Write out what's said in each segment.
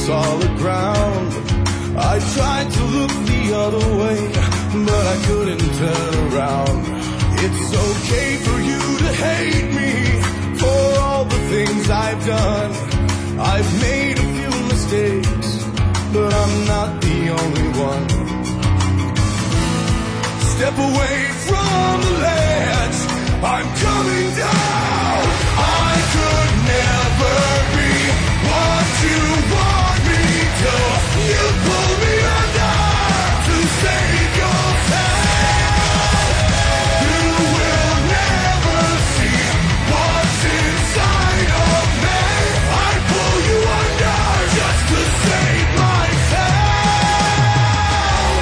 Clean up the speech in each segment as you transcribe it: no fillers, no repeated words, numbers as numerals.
solid ground. I tried to look the other way, but I couldn't turn around. It's okay for you to hate me for all the things I've done. I've made a few mistakes, but I'm not the only one. Step away from the ledge, I'm coming down. I could never be what you want me to. You pull me under to save yourself. You will never see what's inside of me. I pull you under just to save myself.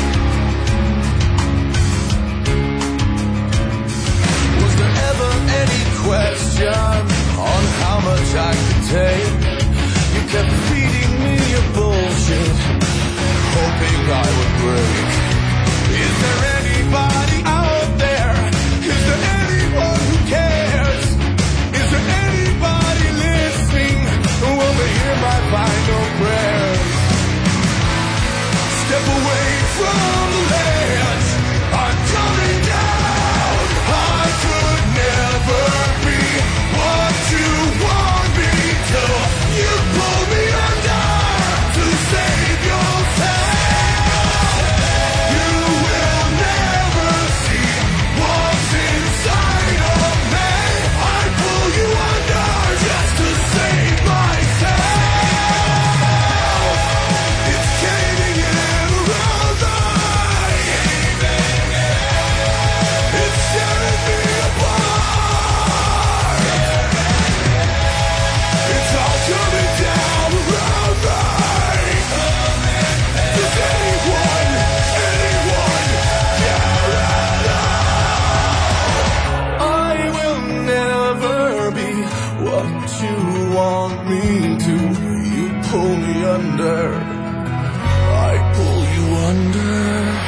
Was there ever any question on how much I could take? You kept feeding me your bullshit, hoping I would break. Is there anybody out there? Is there anyone who cares? Is there anybody listening who will hear my final prayers? Step away from the ledge, I'm coming down. I could never be what you want me to. You pull me under to save yourself. You will never see what's inside of me. I pull you under just to save myself. It's caving in around me. It's tearing me apart. It's all coming down around me. Does anyone care at all? I will never be what you want me to. You pull me under, I pull you under.